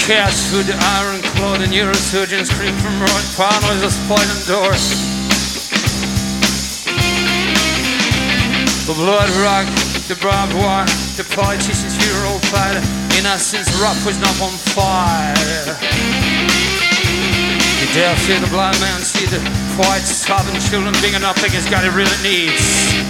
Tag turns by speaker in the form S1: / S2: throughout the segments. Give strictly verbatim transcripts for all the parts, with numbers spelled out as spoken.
S1: Cats through the iron claw, the neurosurgeons scream from right panels of spoiling doors. The blood rock, the barbed wire, the politician's hero fighter. Innocence rock was not on fire. The deaf hear the blind man see the white starving children big enough like it's got it really needs.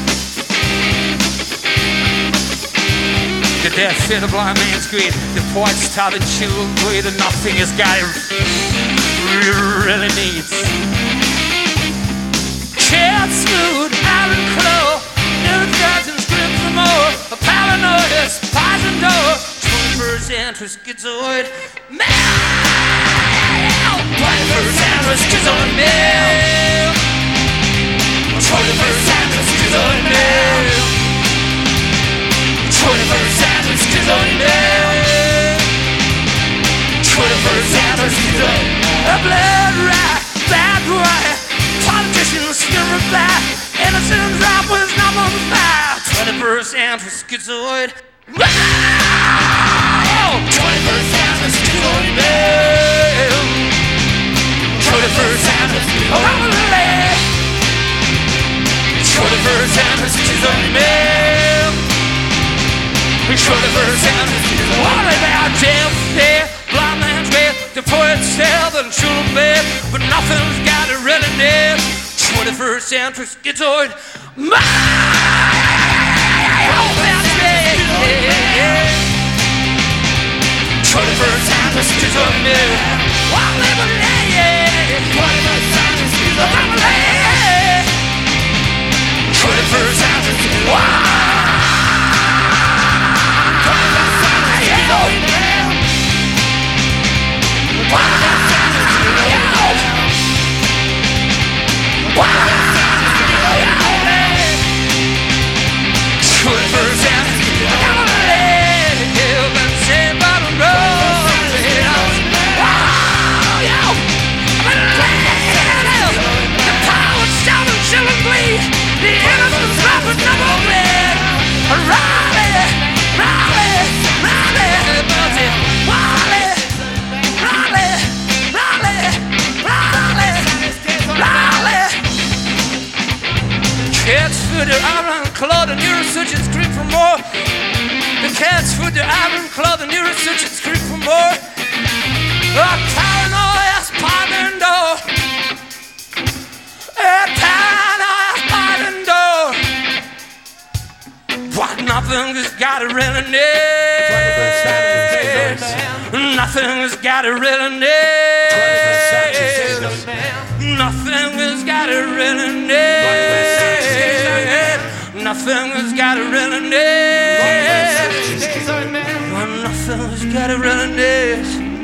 S1: The deaf hear the blind man's greed, the white starving children bleed and nothing has got it really needs. Cats smooth, iron claw, new dozens grip for more, a paranoid, poison door, twenty-first century schizoid male, twenty-first century schizoid male, twenty-first century schizoid male, twenty-first century schizoid male, twenty-first century schizoid male. A blood rat, bad boy, politicians still reply, innocent drop was number five, twenty-first century schizoid male, twenty-first century schizoid male, twenty-first century schizoid male, twenty-first century schizoid male, twenty-first century schizoid male. What about death there, blind man's bed, the poet's cell and children's bed, but nothing's got a really name. twenty-first century schizoid male. twenty-first century schizoid male. twenty-first century schizoid male. twenty-first century schizoid male. The iron claw, the neurosurgeons scream for more. The cats with the iron claw, the neurosurgeons scream for more. A paranoid spotting door. A paranoid spotting door. But nothing has got a real name. Nothing has got a real name. Nothing has got a real name. Nothing has got a real name. Nothing has got a real name.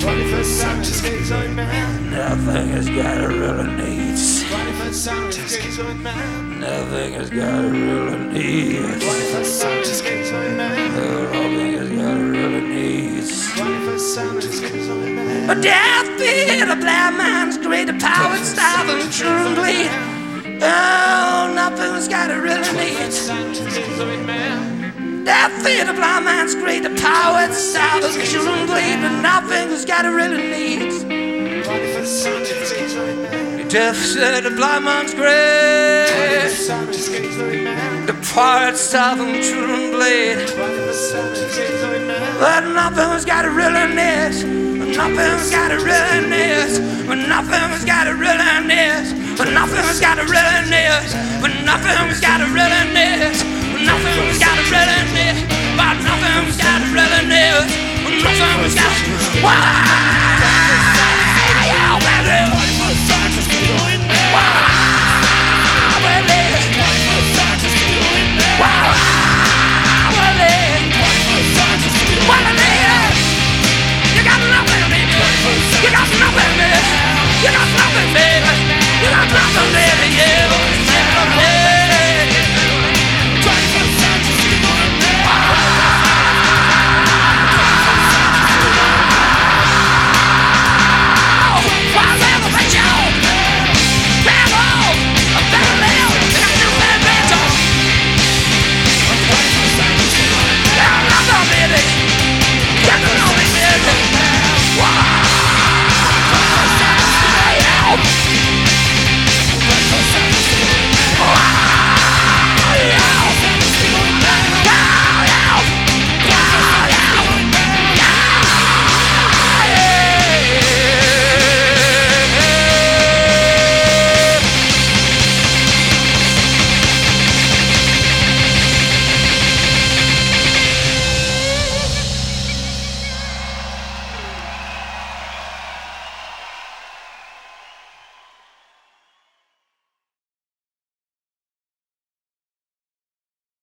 S1: Nothing has got a real need. Nothing has got a real need. Nothing has got a real need. A death beat, a blind man's great, a power starving children bleed. Oh, nothing's got a real need. Death fear, the blind man's great, the power starving children bleed, but nothing's got a real need. Death said the blind man's great, the power starving children bleed, but nothing's got a real need. Nothing's got a real need. But nothing's got a real need. But nothing's got a real need. But nothing's got a real need. But nothing's got a real need. But nothing's got a real need. But nothing's got. Wow, baby.